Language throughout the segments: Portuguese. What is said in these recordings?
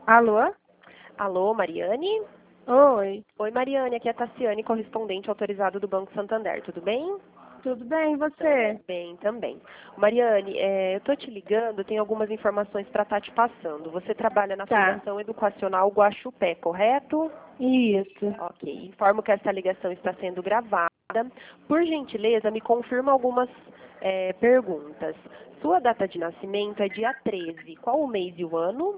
Alô? Alô, Mariane? Oi, Oi, Mariane, aqui é a Tassiane, correspondente autorizado do Banco Santander, tudo bem? tudo bem, e Tudo você? bem, também. Mariane, eu tô te ligando, tenho algumas informações para estar te passando. Você trabalha na Tá, Fundação Educacional Guaxupé, correto? isso. Ok. Informo que essa ligação está sendo gravada. Por gentileza, me confirma algumas perguntas. Sua data de nascimento é dia 13. Qual o mês e o ano?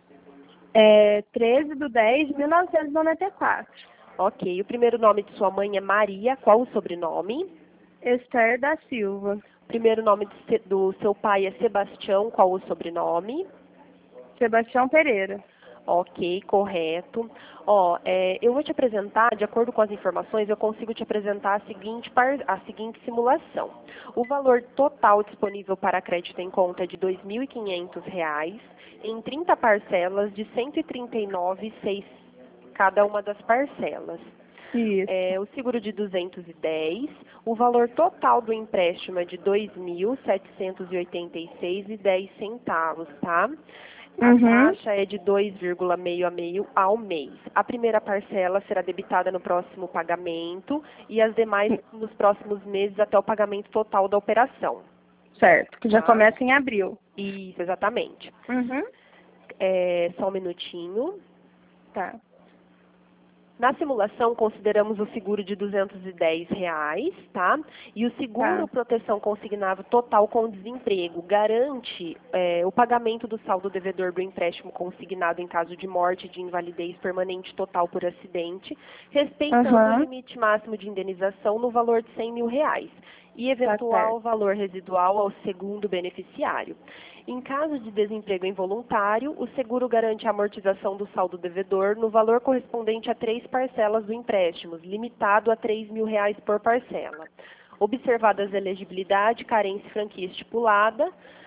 13/10/1994. Ok. O primeiro nome de sua mãe é Maria. Qual o sobrenome? Esther da Silva. Primeiro nome do seu pai é Sebastião. Qual o sobrenome? Sebastião Pereira. Ok, correto. Eu vou te apresentar, de acordo com as informações, eu consigo te apresentar a seguinte simulação. O valor total disponível para crédito em conta é de R$ 2.500, em 30 parcelas de R$ 139,06 cada uma das parcelas. Isso. O seguro de 210, o valor total do empréstimo é de R$ 2.786,10, tá? A Uhum. taxa é de 2,6 ao mês. A primeira parcela será debitada no próximo pagamento e as demais nos próximos meses até o pagamento total da operação. Certo, que já Tá? começa em abril. Isso, exatamente. Uhum. Só um minutinho. Tá, Na simulação, consideramos o seguro de R$ 210, tá? E o seguro tá. proteção consignado total com desemprego garante o pagamento do saldo devedor do empréstimo consignado em caso de morte, de invalidez permanente total por acidente, respeitando o Aham, limite máximo de indenização no valor de R$ 100.000 e tá eventual certo. valor residual ao segundo beneficiário. Em caso de desemprego involuntário, o seguro garante a amortização do saldo devedor no valor correspondente a 3 parcelas do empréstimo, limitado a R$ 3.000 por parcela. Observadas a elegibilidade, carência e franquia estipulada,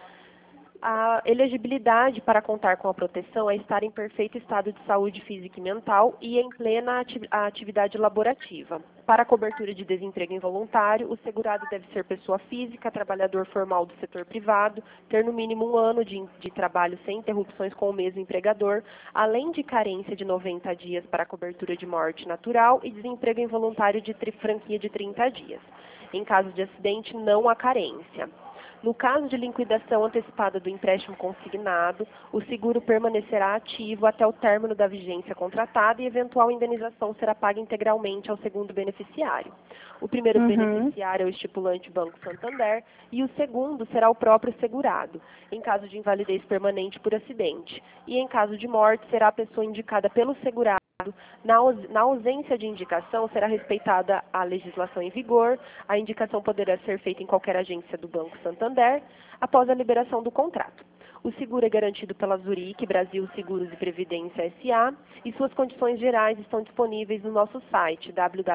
a elegibilidade para contar com a proteção é estar em perfeito estado de saúde física e mental e em plena atividade laborativa. Para a cobertura de desemprego involuntário, o segurado deve ser pessoa física, trabalhador formal do setor privado, ter no mínimo 1 ano de trabalho sem interrupções com o mesmo empregador, além de carência de 90 dias para a cobertura de morte natural e desemprego involuntário de franquia de 30 dias. Em caso de acidente, não há carência. No caso de liquidação antecipada do empréstimo consignado, o seguro permanecerá ativo até o término da vigência contratada e eventual indenização será paga integralmente ao segundo beneficiário. O primeiro Uhum. beneficiário é o estipulante Banco Santander e o segundo será o próprio segurado, em caso de invalidez permanente por acidente. E em caso de morte, será a pessoa indicada pelo segurado. Na ausência de indicação, será respeitada a legislação em vigor. A indicação poderá ser feita em qualquer agência do Banco Santander após a liberação do contrato. O seguro é garantido pela Zurique Brasil Seguros e Previdência SA e suas condições gerais estão disponíveis no nosso site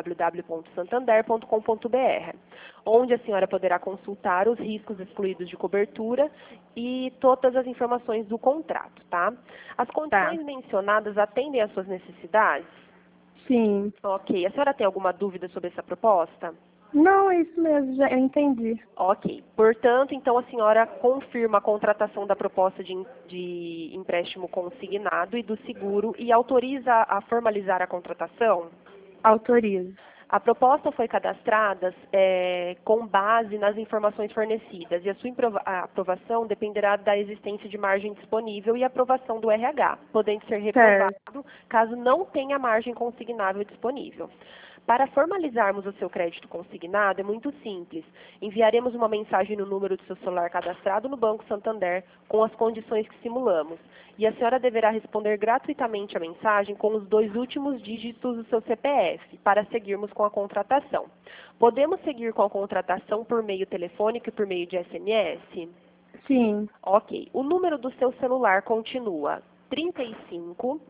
www.santander.com.br, onde a senhora poderá consultar os riscos excluídos de cobertura e todas as informações do contrato, tá? As Tá. condições mencionadas atendem às suas necessidades? Sim. Ok. A senhora tem alguma dúvida sobre essa proposta? Não, é isso mesmo, já eu entendi. Ok. Portanto, então a senhora confirma a contratação da proposta de empréstimo consignado e do seguro e autoriza a formalizar a contratação? Autorizo. A proposta foi cadastrada com base nas informações fornecidas e a sua aprovação dependerá da existência de margem disponível e aprovação do RH, podendo ser reprovado Certo. caso não tenha margem consignável disponível. Para formalizarmos o seu crédito consignado é muito simples. Enviaremos uma mensagem no número do seu celular cadastrado no Banco Santander com as condições que simulamos. E a senhora deverá responder gratuitamente a mensagem com os 2 últimos dígitos do seu CPF para seguirmos com a contratação. Podemos seguir com a contratação por meio telefônico e por meio de SMS? Sim, Ok. O número do seu celular continua 35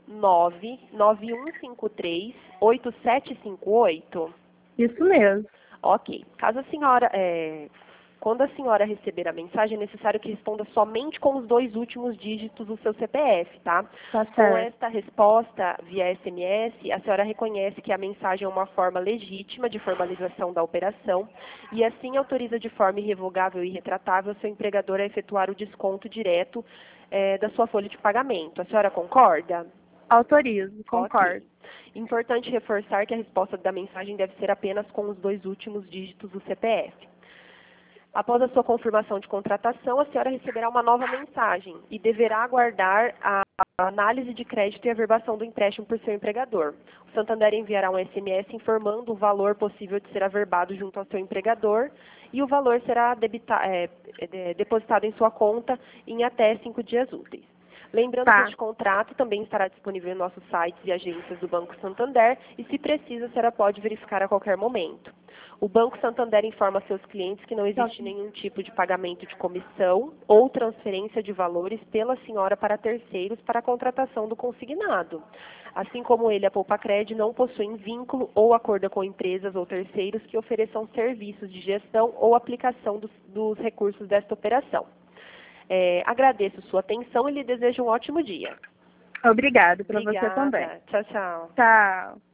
99153 8758? isso mesmo. Ok. Quando a senhora receber a mensagem, é necessário que responda somente com os 2 últimos dígitos do seu CPF, tá? Tá Com certo. esta resposta via SMS, a senhora reconhece que a mensagem é uma forma legítima de formalização da operação e assim autoriza de forma irrevogável e retratável seu empregador a efetuar o desconto direto da sua folha de pagamento. A senhora concorda? Autorizo, concordo. Ok. Importante reforçar que a resposta da mensagem deve ser apenas com os 2 últimos dígitos do CPF. Após a sua confirmação de contratação, a senhora receberá uma nova mensagem e deverá aguardar a análise de crédito e averbação do empréstimo por seu empregador. O Santander enviará um SMS informando o valor possível de ser averbado junto ao seu empregador e o valor será depositado em sua conta em até 5 dias úteis. Lembrando que este contrato também estará disponível em nossos sites e agências do Banco Santander e, se precisa, a senhora pode verificar a qualquer momento. O Banco Santander informa seus clientes que não existe nenhum tipo de pagamento de comissão ou transferência de valores pela senhora para terceiros para a contratação do consignado. Assim como ele, a Poupacred não possuem vínculo ou acordo com empresas ou terceiros que ofereçam serviços de gestão ou aplicação dos recursos desta operação. Agradeço sua atenção e lhe desejo um ótimo dia. Obrigado para você Obrigada. também. Tchau, tchau. Tchau.